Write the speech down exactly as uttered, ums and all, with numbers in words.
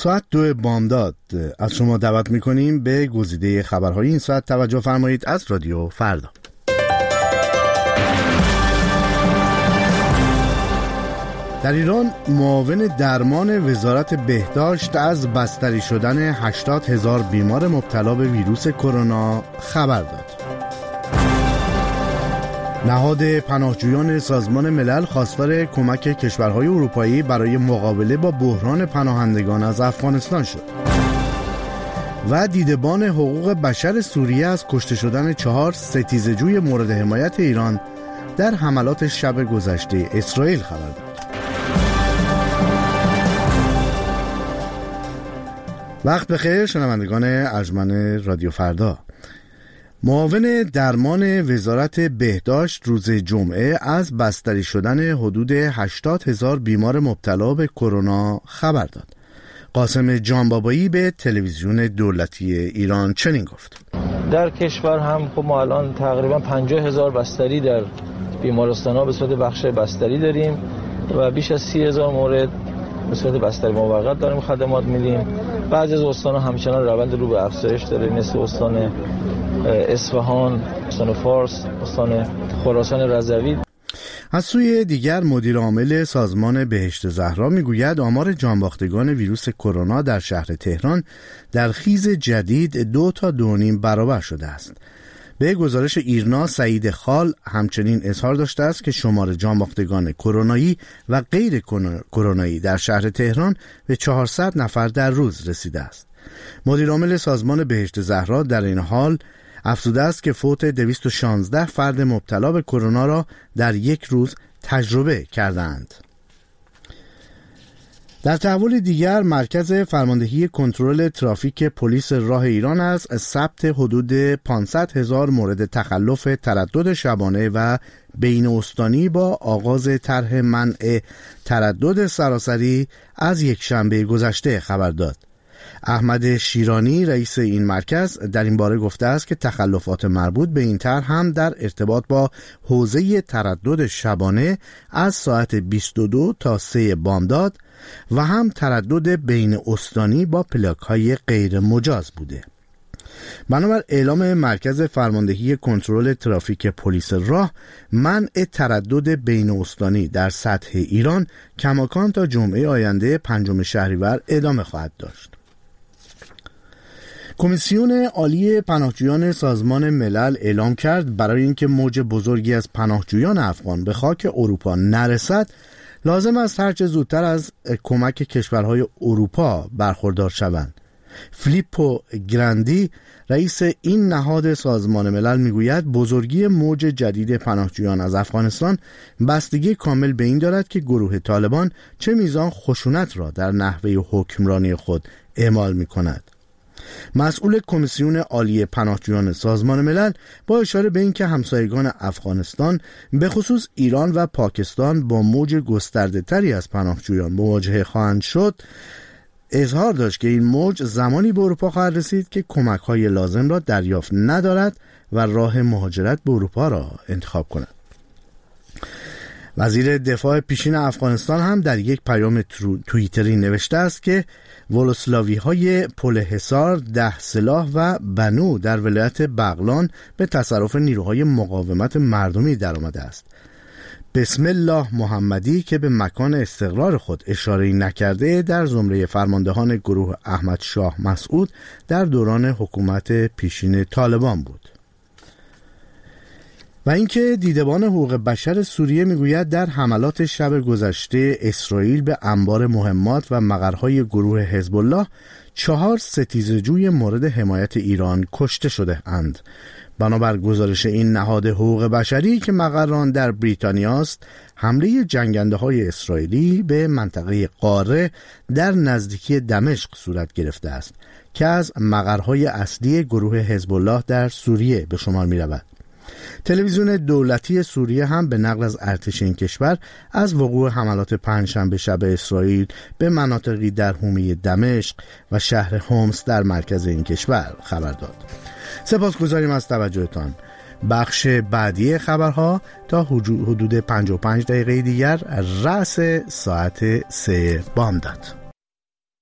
ساعت دو بامداد از شما دعوت میکنیم به گزیده خبرهای این ساعت توجه فرمایید از رادیو فردا. در ایران معاون درمان وزارت بهداشت از بستری شدن هشتاد هزار بیمار مبتلا به ویروس کرونا خبر داد. نهاد پناهجویان سازمان ملل خواستار کمک کشورهای اروپایی برای مقابله با بحران پناهندگان از افغانستان شد. و دیدبان حقوق بشر سوریه از کشته شدن چهار ستیزه‌جوی مورد حمایت ایران در حملات شب گذشته اسرائیل خبر داد. وقت بخیر شنوندگان ارجمند رادیو فردا. معاون درمان وزارت بهداشت روز جمعه از بستری شدن حدود هشتاد هزار بیمار مبتلا به کرونا خبر داد. قاسم جانبابایی به تلویزیون دولتی ایران چنین گفت: در کشور هم خب ما الان تقریبا پنجاه هزار بستری در بیمارستان‌ها به صورت بخش بستری داریم و بیش از سی هزار مورد به صورت بستری موقت داریم خدمات میدیم. بعضی از استان‌ها همچنان روند رو به افزایش داره، مثل استان اصفهان، استان فارس، استان خراسان رضوی. از سوی دیگر مدیر عامل سازمان بهشت زهرا میگوید آمار جانباختگان ویروس کرونا در شهر تهران در خیز جدید دو تا دو نیم برابر شده است. به گزارش ایرنا سعید خال همچنین اظهار داشته است که شمار جانباختگان کرونایی و غیر کرونایی در شهر تهران به چهارصد نفر در روز رسیده است. مدیر عامل سازمان بهشت زهرا در این حال افزوده است که فوت دویست و شانزده فرد مبتلا به کرونا را در یک روز تجربه کردند. در تحول دیگر مرکز فرماندهی کنترل ترافیک پلیس راه ایران از ثبت حدود پانصد هزار مورد تخلف تردد شبانه و بین استانی با آغاز طرح منع تردد سراسری از یک شنبه گذشته خبر داد. احمد شیرانی رئیس این مرکز در این باره گفته است که تخلفات مربوط به این طرح هم در ارتباط با حوزه تردد شبانه از ساعت بیست و دو تا سه بامداد و هم تردد بین استانی با پلاک‌های غیر مجاز بوده. بنابر اعلام مرکز فرماندهی کنترل ترافیک پلیس راه، منع تردد بین استانی در سطح ایران کماکان تا جمعه آینده پنجم شهریور ادامه خواهد داشت. کمیسیون عالی پناهجویان سازمان ملل اعلام کرد برای اینکه موج بزرگی از پناهجویان افغان به خاک اروپا نرسد، لازم است هرچه زودتر از کمک کشورهای اروپا برخوردار شوند. فیلیپو گراندی رئیس این نهاد سازمان ملل میگوید بزرگی موج جدید پناهجویان از افغانستان بستگی کامل به این دارد که گروه طالبان چه میزان خشونت را در نحوه حکمرانی خود اعمال می کند. مسئول کمیسیون عالی پناهجویان سازمان ملل با اشاره به اینکه همسایگان افغانستان به خصوص ایران و پاکستان با موج گسترده تری از پناهجویان مواجه خواهند شد، اظهار داشت که این موج زمانی به اروپا خواهد رسید که کمک‌های لازم را دریافت ندارد و راه مهاجرت به اروپا را انتخاب کند. وزیر دفاع پیشین افغانستان هم در یک پیام توییتری نوشته است که ولسلاوی های پل حصار، ده سلاح و بنو در ولایت بغلان به تصرف نیروهای مقاومت مردمی در آمده است. بسم الله محمدی که به مکان استقرار خود اشاره‌ای نکرده در زمره فرماندهان گروه احمد شاه مسعود در دوران حکومت پیشین طالبان بود. و اینکه دیدبان حقوق بشر سوریه میگوید در حملات شب گذشته اسرائیل به انبار مهمات و مقرهای گروه حزب الله چهار ستیزه‌جوی مورد حمایت ایران کشته شده اند. بنابر گزارش این نهاد حقوق بشری که مقران در بریتانیا است، حمله جنگنده های اسرائیلی به منطقه قاره در نزدیکی دمشق صورت گرفته است که از مقرهای اصلی گروه حزب الله در سوریه به شمار می رود. تلویزیون دولتی سوریه هم به نقل از ارتش این کشور از وقوع حملات پنجشنبه شب اسرائیل به مناطقی در حومه دمشق و شهر حمص در مرکز این کشور خبر داد. سپاسگزاریم از توجهتان. بخش بعدی خبرها تا حدود پنجاه و پنج دقیقه دیگر رأس ساعت سه بامداد.